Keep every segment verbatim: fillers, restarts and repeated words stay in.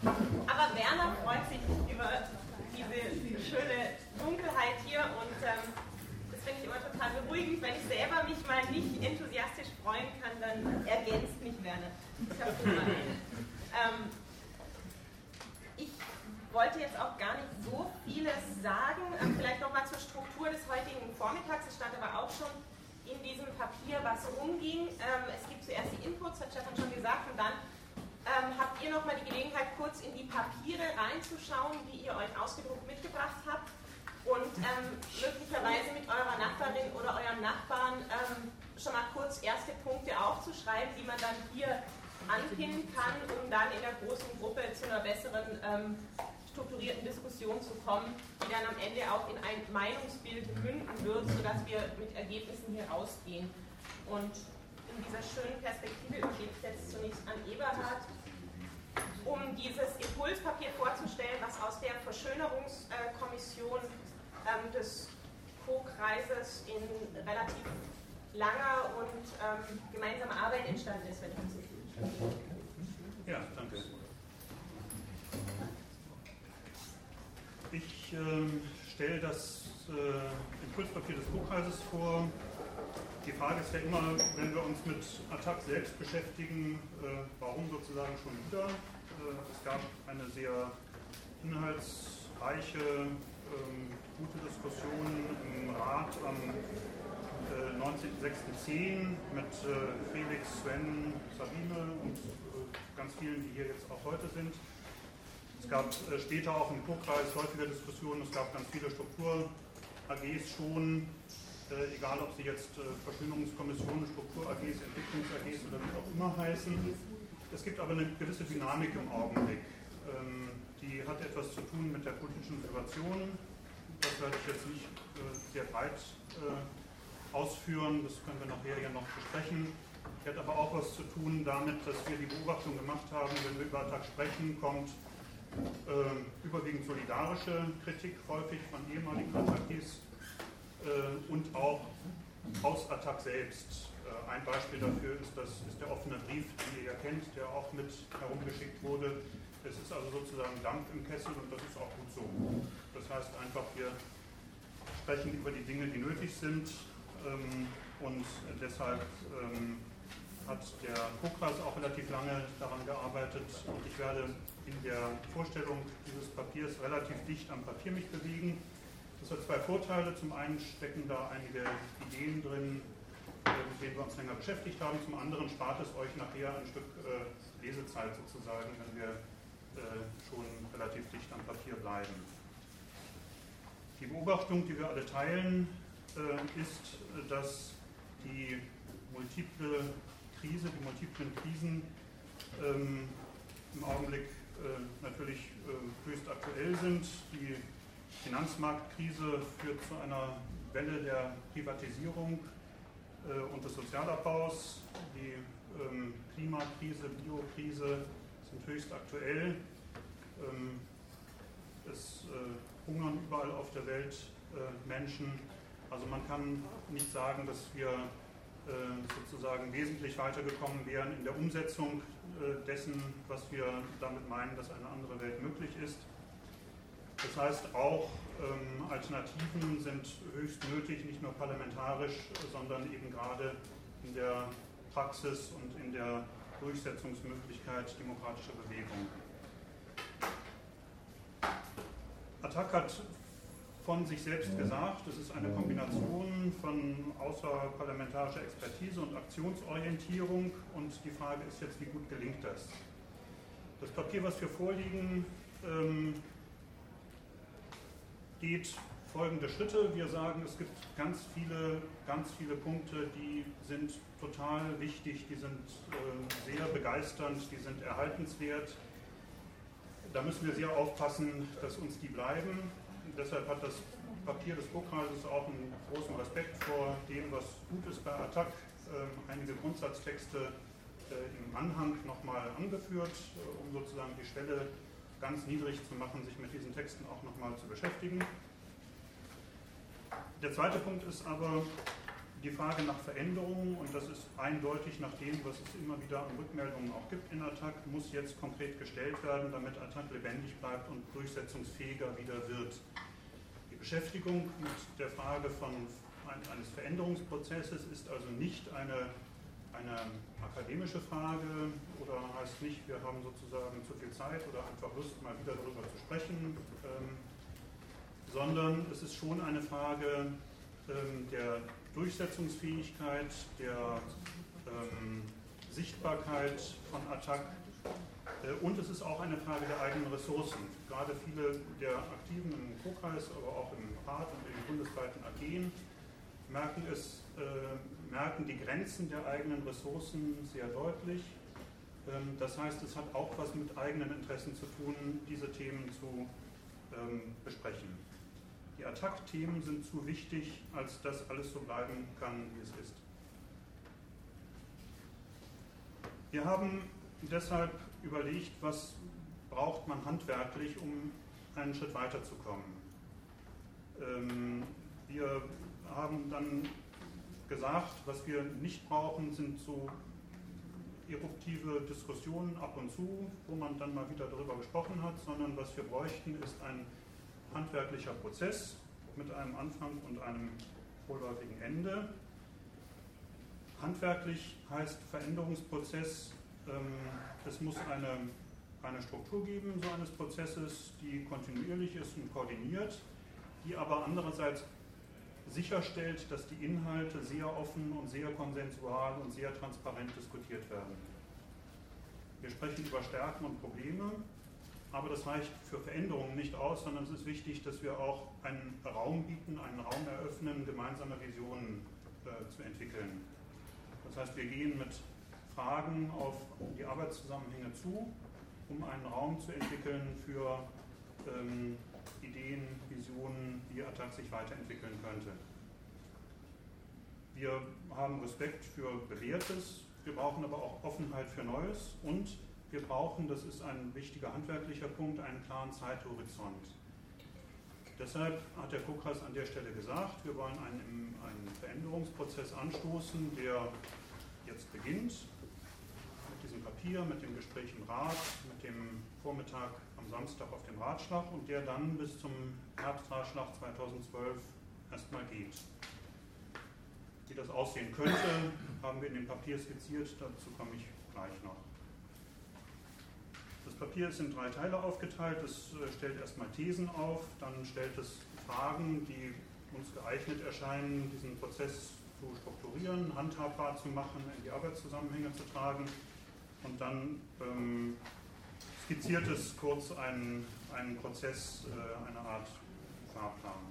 Aber Werner freut sich über diese schöne Dunkelheit hier und ähm, das finde ich immer total beruhigend. Wenn ich selber mich mal nicht enthusiastisch freuen kann, dann ergänzt mich Werner. Ich habe ähm, Ich wollte jetzt auch gar nicht so vieles sagen. Ähm, vielleicht nochmal zur Struktur des heutigen Vormittags. Es stand aber auch schon in diesem Papier, was rumging. Ähm, es gibt zuerst die Inputs, hat Stefan schon gesagt, und dann ähm, habt ihr nochmal die Gelegenheit, kurz in die Papiere reinzuschauen, die ihr euch ausgedruckt mitgebracht habt und ähm, möglicherweise mit eurer Nachbarin oder eurem Nachbarn ähm, schon mal kurz erste Punkte aufzuschreiben, die man dann hier anpinnen kann, um dann in der großen Gruppe zu einer besseren ähm, strukturierten Diskussion zu kommen, die dann am Ende auch in ein Meinungsbild münden wird, sodass wir mit Ergebnissen hier rausgehen. Und in dieser schönen Perspektive übergebe ich jetzt zunächst an Eberhard, um dieses Impulspapier vorzustellen, was aus der Verschönerungskommission ähm, des Co-Kreises in relativ langer und ähm, gemeinsamer Arbeit entstanden ist, wenn ich das so viel. Ja, danke. Ich äh, stelle das äh, Impulspapier des Co-Kreises vor. Die Frage ist ja immer, wenn wir uns mit Attac selbst beschäftigen, äh, warum sozusagen schon wieder? Äh, es gab eine sehr inhaltsreiche, ähm, gute Diskussion im Rat am äh, neunzehnten sechsten zehn mit äh, Felix, Sven, Sabine und äh, ganz vielen, die hier jetzt auch heute sind. Es gab äh, später auch im Co-Kreis häufiger Diskussionen, es gab ganz viele Struktur-A Gs schon, äh, egal ob sie jetzt äh, Verschönerungskommissionen, Struktur-A Gs, Entwicklungs-A Gs oder wie auch immer heißen. Es gibt aber eine gewisse Dynamik im Augenblick. Ähm, die hat etwas zu tun mit der politischen Situation. Das werde ich jetzt nicht äh, sehr breit äh, ausführen, das können wir nachher ja noch besprechen. Die hat aber auch was zu tun damit, dass wir die Beobachtung gemacht haben, wenn wir über Attac sprechen, kommt äh, überwiegend solidarische Kritik, häufig von ehemaligen Attackis äh, und auch aus Attac selbst. Äh, ein Beispiel dafür ist, das ist der offene Brief, den ihr ja kennt, der auch mit herumgeschickt wurde. Es ist also sozusagen Dampf im Kessel und das ist auch gut so. Das heißt einfach, wir sprechen über die Dinge, die nötig sind ähm, und deshalb ähm, hat der Co-Kreis auch relativ lange daran gearbeitet und ich werde in der Vorstellung dieses Papiers relativ dicht am Papier mich bewegen. Das hat zwei Vorteile. Zum einen stecken da einige Ideen drin, mit denen wir uns länger beschäftigt haben. Zum anderen spart es euch nachher ein Stück äh, Lesezeit sozusagen, wenn wir äh, schon relativ dicht am Papier bleiben. Die Beobachtung, die wir alle teilen, äh, ist, dass die multiple Krise, die multiplen Krisen ähm, im Augenblick äh, natürlich äh, höchst aktuell sind. Die Finanzmarktkrise führt zu einer Welle der Privatisierung äh, und des Sozialabbaus. Die ähm, Klimakrise, Biokrise sind höchst aktuell. Ähm, es äh, hungern überall auf der Welt äh, Menschen. Also man kann nicht sagen, dass wir äh, sozusagen wesentlich weitergekommen wären in der Umsetzung äh, dessen, was wir damit meinen, dass eine andere Welt möglich ist. Das heißt auch, ähm, Alternativen sind höchst nötig, nicht nur parlamentarisch, sondern eben gerade in der Praxis und in der Durchsetzungsmöglichkeit demokratischer Bewegung. Attac hat von sich selbst gesagt, es ist eine Kombination von außerparlamentarischer Expertise und Aktionsorientierung und die Frage ist jetzt, wie gut gelingt das? Das Papier, was wir vorliegen, ähm, geht folgende Schritte. Wir sagen, es gibt ganz viele, ganz viele Punkte, die sind total wichtig, die sind äh, sehr begeisternd, die sind erhaltenswert. Da müssen wir sehr aufpassen, dass uns die bleiben. Deshalb hat das Papier des Co-Kreises auch einen großen Respekt vor dem, was gut ist bei Attac. Ähm, einige Grundsatztexte äh, im Anhang nochmal angeführt, äh, um sozusagen die Schwelle ganz niedrig zu machen, sich mit diesen Texten auch nochmal zu beschäftigen. Der zweite Punkt ist aber, die Frage nach Veränderungen, und das ist eindeutig nach dem, was es immer wieder an Rückmeldungen auch gibt in Attac, muss jetzt konkret gestellt werden, damit Attac lebendig bleibt und durchsetzungsfähiger wieder wird. Die Beschäftigung mit der Frage von, eines Veränderungsprozesses ist also nicht eine, eine akademische Frage oder heißt nicht, wir haben sozusagen zu viel Zeit oder einfach Lust, mal wieder darüber zu sprechen, ähm, sondern es ist schon eine Frage ähm, der Durchsetzungsfähigkeit, der ähm, Sichtbarkeit von Attac äh, und es ist auch eine Frage der eigenen Ressourcen. Gerade viele der Aktiven im Co-Kreis, aber auch im Rat und in den bundesweiten A G merken, es, äh, merken die Grenzen der eigenen Ressourcen sehr deutlich. Ähm, das heißt, es hat auch was mit eigenen Interessen zu tun, diese Themen zu ähm, besprechen. Die Attac-Themen sind zu wichtig, als dass alles so bleiben kann, wie es ist. Wir haben deshalb überlegt, was braucht man handwerklich, um einen Schritt weiterzukommen. Ähm, wir haben dann gesagt, was wir nicht brauchen, sind so eruptive Diskussionen ab und zu, wo man dann mal wieder darüber gesprochen hat, sondern was wir bräuchten, ist ein handwerklicher Prozess mit einem Anfang und einem vorläufigen Ende. Handwerklich heißt Veränderungsprozess, ähm, es muss eine, eine Struktur geben, so eines Prozesses, die kontinuierlich ist und koordiniert, die aber andererseits sicherstellt, dass die Inhalte sehr offen und sehr konsensual und sehr transparent diskutiert werden. Wir sprechen über Stärken und Probleme, aber das reicht für Veränderungen nicht aus, sondern es ist wichtig, dass wir auch einen Raum bieten, einen Raum eröffnen, gemeinsame Visionen äh, zu entwickeln. Das heißt, wir gehen mit Fragen auf die Arbeitszusammenhänge zu, um einen Raum zu entwickeln für ähm, Ideen, Visionen, wie Attac sich weiterentwickeln könnte. Wir haben Respekt für Bewährtes, wir brauchen aber auch Offenheit für Neues und wir brauchen, das ist ein wichtiger handwerklicher Punkt, einen klaren Zeithorizont. Deshalb hat der Co-Kreis an der Stelle gesagt, wir wollen einen, einen Veränderungsprozess anstoßen, der jetzt beginnt mit diesem Papier, mit dem Gespräch im Rat, mit dem Vormittag am Samstag auf dem Ratschlag und der dann bis zum Herbstratschlag zweitausendzwölf erstmal geht. Wie das aussehen könnte, haben wir in dem Papier skizziert, dazu komme ich gleich noch. Das Papier ist in drei Teile aufgeteilt, es stellt erstmal Thesen auf, dann stellt es Fragen, die uns geeignet erscheinen, diesen Prozess zu strukturieren, handhabbar zu machen, in die Arbeitszusammenhänge zu tragen und dann ähm, skizziert es kurz einen, einen Prozess, äh, eine Art Fahrplan.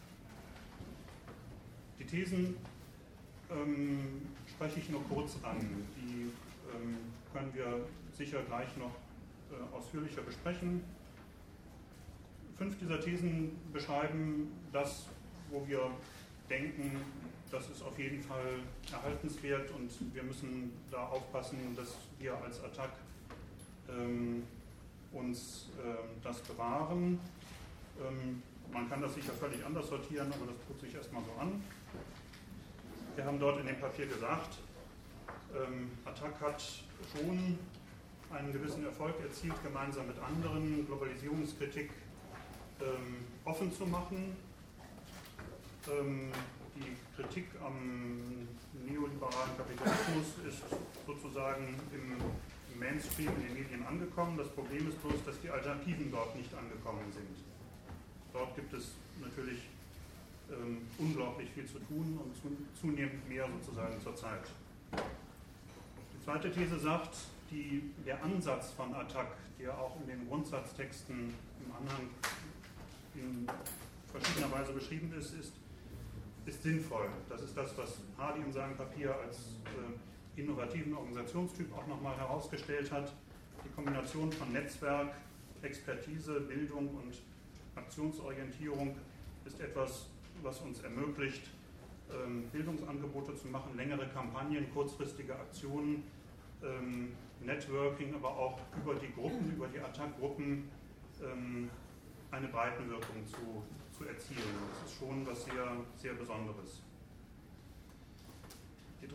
Die Thesen ähm, spreche ich nur kurz an, die ähm, können wir sicher gleich noch äh, ausführlicher besprechen. Fünf dieser Thesen beschreiben das, wo wir denken, das ist auf jeden Fall erhaltenswert und wir müssen da aufpassen, dass wir als Attac ähm, uns äh, das bewahren. Ähm, man kann das sicher völlig anders sortieren, aber das tut sich erstmal so an. Wir haben dort in dem Papier gesagt, ähm, Attac hat schon einen gewissen Erfolg erzielt, gemeinsam mit anderen Globalisierungskritik ähm, offen zu machen. Ähm, die Kritik am neoliberalen Kapitalismus ist sozusagen im, im Mainstream in den Medien angekommen. Das Problem ist bloß, dass die Alternativen dort nicht angekommen sind. Dort gibt es natürlich ähm, unglaublich viel zu tun und zu, zunehmend mehr sozusagen zur Zeit. Die zweite These sagt, die, der Ansatz von Attac, der auch in den Grundsatztexten im Anhang in verschiedener Weise beschrieben ist, ist, ist sinnvoll. Das ist das, was Hardy in seinem Papier als äh, innovativen Organisationstyp auch nochmal herausgestellt hat. Die Kombination von Netzwerk, Expertise, Bildung und Aktionsorientierung ist etwas, was uns ermöglicht, ähm, Bildungsangebote zu machen, längere Kampagnen, kurzfristige Aktionen, ähm, Networking, aber auch über die Gruppen, über die Attac-Gruppen ähm, eine Breitenwirkung zu, zu erzielen. Das ist schon was sehr, sehr Besonderes.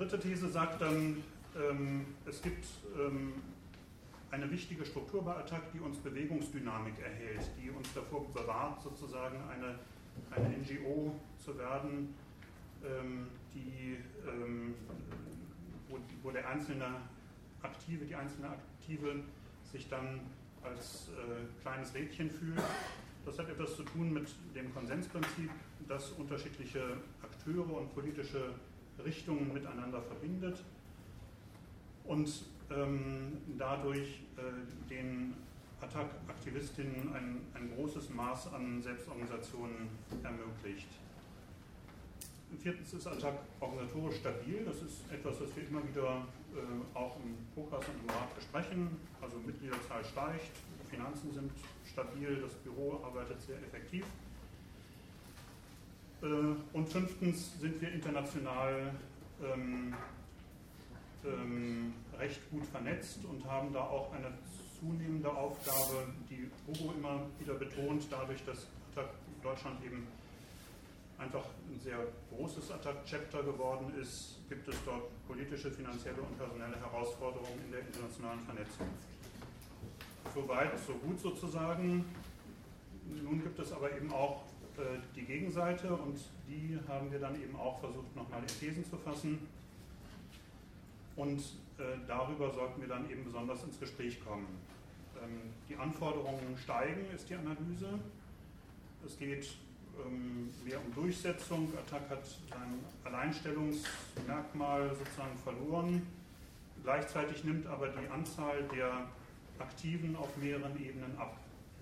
dritte These sagt dann, ähm, es gibt ähm, eine wichtige Struktur bei Attac, die uns Bewegungsdynamik erhält, die uns davor bewahrt, sozusagen eine, eine N G O zu werden, ähm, die, ähm, wo, wo der einzelne Aktive, die einzelne Aktive sich dann als äh, kleines Rädchen fühlt. Das hat etwas zu tun mit dem Konsensprinzip, das unterschiedliche Akteure und politische Richtungen miteinander verbindet und ähm, dadurch äh, den Attac-Aktivistinnen ein, ein großes Maß an Selbstorganisationen ermöglicht. Viertens ist Attac organisatorisch stabil. Das ist etwas, was wir immer wieder äh, auch im Kokras und im Rat besprechen. Also Mitgliederzahl steigt, die Finanzen sind stabil, das Büro arbeitet sehr effektiv. Äh, und fünftens sind wir international ähm, ähm, recht gut vernetzt und haben da auch eine zunehmende Aufgabe, die Hugo immer wieder betont, dadurch, dass Attac Deutschland eben einfach ein sehr großes Attac-Chapter geworden ist, gibt es dort politische, finanzielle und personelle Herausforderungen in der internationalen Vernetzung. Soweit, so gut sozusagen. Nun gibt es aber eben auch äh, die Gegenseite und die haben wir dann eben auch versucht, nochmal in Thesen zu fassen. Und äh, darüber sollten wir dann eben besonders ins Gespräch kommen. Ähm, die Anforderungen steigen, ist die Analyse. Es geht ähm, mehr um Durchsetzung. Attac hat sein Alleinstellungsmerkmal sozusagen verloren. Gleichzeitig nimmt aber die Anzahl der Aktiven auf mehreren Ebenen ab.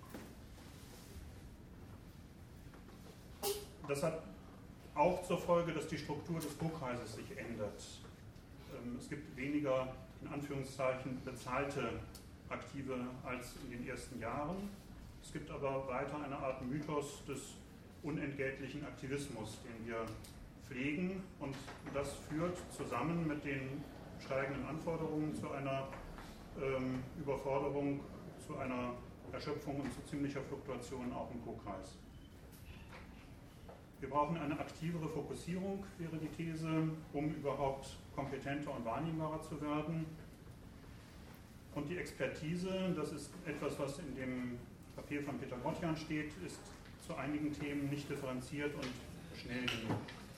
Das hat auch zur Folge, dass die Struktur des Kokreises sich ändert. Es gibt weniger, in Anführungszeichen, bezahlte Aktive als in den ersten Jahren. Es gibt aber weiter eine Art Mythos des unentgeltlichen Aktivismus, den wir pflegen. Und das führt zusammen mit den steigenden Anforderungen zu einer ähm, Überforderung, zu einer Erschöpfung und zu ziemlicher Fluktuation auch im Kokreis. Wir brauchen eine aktivere Fokussierung, wäre die These, um überhaupt kompetenter und wahrnehmbarer zu werden. Und die Expertise, das ist etwas, was in dem Papier von Peter Grotjan steht, ist zu einigen Themen nicht differenziert und schnell genug.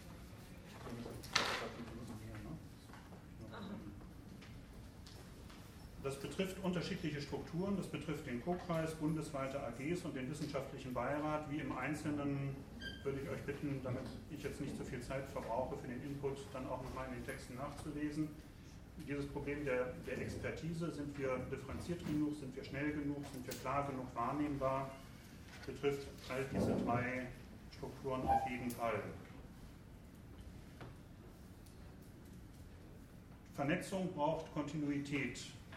Das betrifft unterschiedliche Strukturen, das betrifft den Kokreis, bundesweite A Gs und den wissenschaftlichen Beirat. Wie im Einzelnen würde ich euch bitten, damit ich jetzt nicht so viel Zeit verbrauche für den Input, dann auch nochmal in den Texten nachzulesen. Dieses Problem der, der Expertise, sind wir differenziert genug, sind wir schnell genug, sind wir klar genug wahrnehmbar, betrifft all diese drei Strukturen auf jeden Fall. Vernetzung braucht Kontinuität.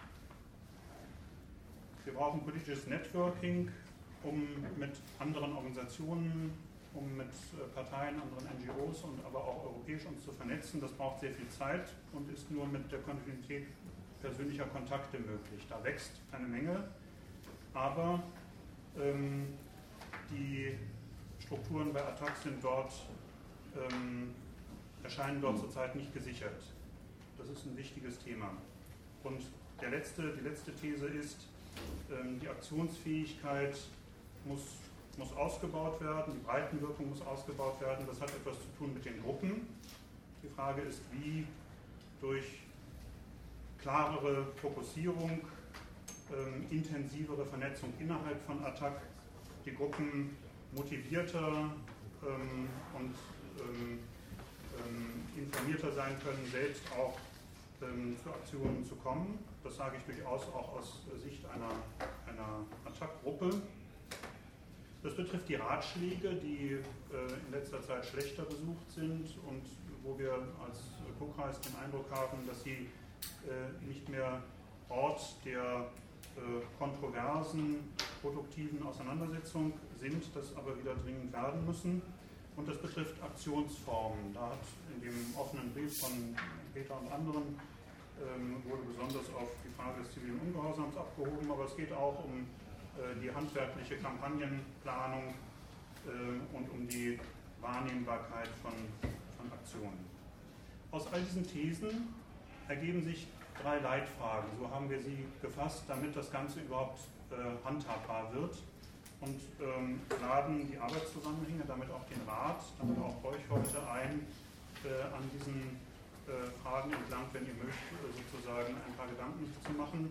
Wir brauchen politisches Networking, um mit anderen Organisationen, um mit Parteien, anderen N G Os und aber auch europäisch uns zu vernetzen. Das braucht sehr viel Zeit und ist nur mit der Kontinuität persönlicher Kontakte möglich. Da wächst eine Menge, aber ähm, die Strukturen bei Attac sind dort, ähm, erscheinen dort zurzeit nicht gesichert. Das ist ein wichtiges Thema. Und der letzte, die letzte These ist, ähm, die Aktionsfähigkeit muss, muss ausgebaut werden, die Breitenwirkung muss ausgebaut werden. Das hat etwas zu tun mit den Gruppen. Die Frage ist, wie durch klarere Fokussierung, ähm, intensivere Vernetzung innerhalb von Attac die Gruppen motivierter ähm, und ähm, ähm, informierter sein können, selbst auch ähm, zu Aktionen zu kommen. Das sage ich durchaus auch aus Sicht einer, einer Attac-Gruppe. Das betrifft die Ratschläge, die äh, in letzter Zeit schlechter besucht sind und wo wir als Kokreis den Eindruck haben, dass sie äh, nicht mehr Ort der äh, kontroversen, produktiven Auseinandersetzung sind, das aber wieder dringend werden müssen. Und das betrifft Aktionsformen. Da hat in dem offenen Brief von Peter und anderen ähm, wurde besonders auf die Frage des zivilen Ungehorsams abgehoben, aber es geht auch um äh, die handwerkliche Kampagnenplanung äh, und um die Wahrnehmbarkeit von, von Aktionen. aus all diesen Thesen ergeben sich drei Leitfragen. So haben wir sie gefasst, damit das Ganze überhaupt äh, handhabbar wird. Und ähm, laden die Arbeitszusammenhänge, damit auch den Rat, damit auch euch heute ein, äh, an diesen äh, Fragen entlang, wenn ihr möchtet, sozusagen ein paar Gedanken zu machen.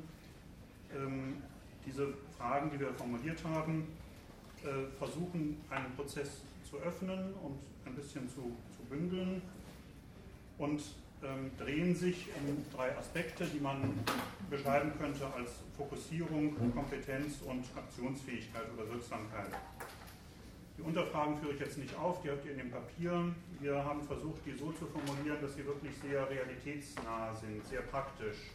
Ähm, diese Fragen, die wir formuliert haben, äh, versuchen, einen Prozess zu öffnen und ein bisschen zu, zu bündeln und ähm, drehen sich um drei Aspekte, die man beschreiben könnte als Fokussierung, Kompetenz und Aktionsfähigkeit oder Wirksamkeit. Die Unterfragen führe ich jetzt nicht auf, die habt ihr in dem Papier. Wir haben versucht, die so zu formulieren, dass sie wirklich sehr realitätsnah sind, sehr praktisch.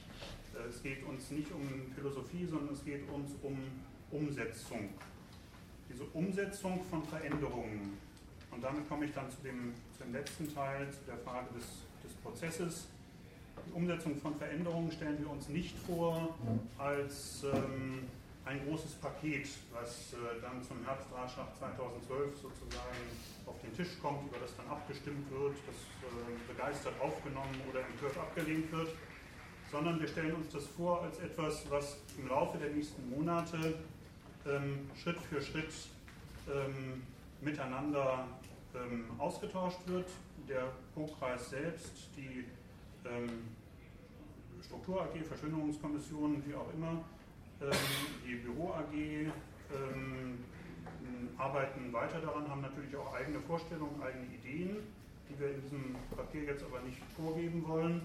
Es geht uns nicht um Philosophie, sondern es geht uns um Umsetzung. Diese Umsetzung von Veränderungen. Und damit komme ich dann zu dem, zu dem letzten Teil, zu der Frage des, des Prozesses. Die Umsetzung von Veränderungen stellen wir uns nicht vor als ähm, ein großes Paket, was äh, dann zum Herbstratschlag zweitausendzwölf sozusagen auf den Tisch kommt, über das dann abgestimmt wird, das äh, begeistert aufgenommen oder empört abgelehnt wird, sondern wir stellen uns das vor als etwas, was im Laufe der nächsten Monate ähm, Schritt für Schritt ähm, miteinander ähm, ausgetauscht wird. Der Co-Kreis selbst, die ähm, Struktur-A G, Verschönerungskommission, wie auch immer, ähm, die Büro-A G ähm, arbeiten weiter daran, haben natürlich auch eigene Vorstellungen, eigene Ideen, die wir in diesem Papier jetzt aber nicht vorgeben wollen.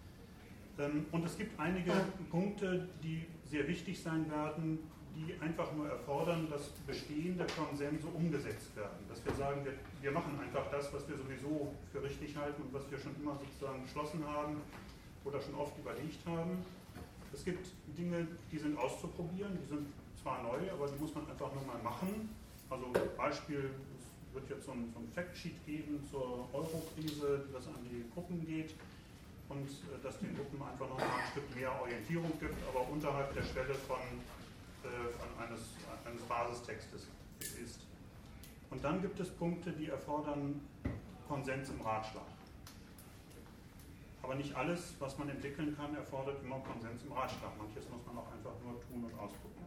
Ähm, und es gibt einige Punkte, die sehr wichtig sein werden, die einfach nur erfordern, dass bestehende Konsense umgesetzt werden. Dass wir sagen, wir, wir machen einfach das, was wir sowieso für richtig halten und was wir schon immer sozusagen beschlossen haben oder schon oft überlegt haben. Es gibt Dinge, die sind auszuprobieren, die sind zwar neu, aber die muss man einfach nur mal machen. Also Beispiel, es wird jetzt so ein, so ein Factsheet geben zur Euro-Krise, das an die Gruppen geht und äh, dass den Gruppen einfach noch mal ein Stück mehr Orientierung gibt, aber unterhalb der Schwelle von von eines, eines Basistextes ist. Und dann gibt es Punkte, die erfordern Konsens im Ratschlag. Aber nicht alles, was man entwickeln kann, erfordert immer Konsens im Ratschlag. Manches muss man auch einfach nur tun und ausprobieren.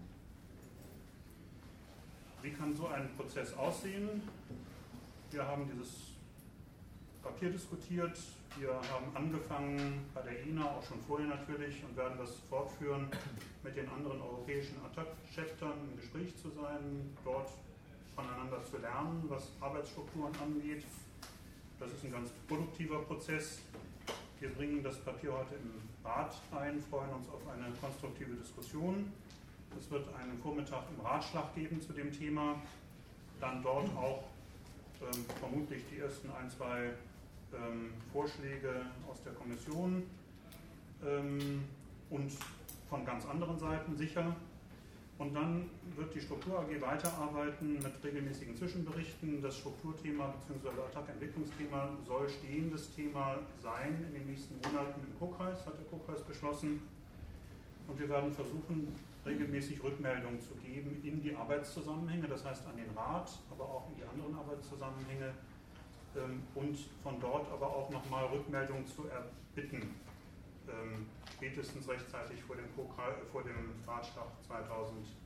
Wie kann so ein Prozess aussehen? Wir haben dieses Papier diskutiert. Wir haben angefangen bei der I N A, auch schon vorher natürlich, und werden das fortführen, mit den anderen europäischen Attac-Chaptern im Gespräch zu sein, dort voneinander zu lernen, was Arbeitsstrukturen angeht. Das ist ein ganz produktiver Prozess. Wir bringen das Papier heute im Rat ein, freuen uns auf eine konstruktive Diskussion. Es wird einen Vormittag im Ratschlag geben zu dem Thema, dann dort auch ähm, vermutlich die ersten ein, zwei ähm, Vorschläge aus der Kommission ähm, und von ganz anderen Seiten sicher. Und dann wird die Struktur-A G weiterarbeiten mit regelmäßigen Zwischenberichten. Das Strukturthema bzw. Attac-Entwicklungsthema soll stehendes Thema sein in den nächsten Monaten im Co-Kreis, hat der Co-Kreis beschlossen. Und wir werden versuchen, regelmäßig Rückmeldungen zu geben in die Arbeitszusammenhänge, das heißt an den Rat, aber auch in die anderen Arbeitszusammenhänge ähm, und von dort aber auch nochmal Rückmeldungen zu erbitten. Ähm, spätestens rechtzeitig vor dem, vor dem Ratschlag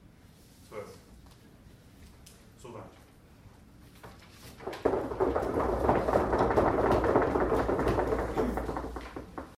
zweitausendzwölf. Soweit.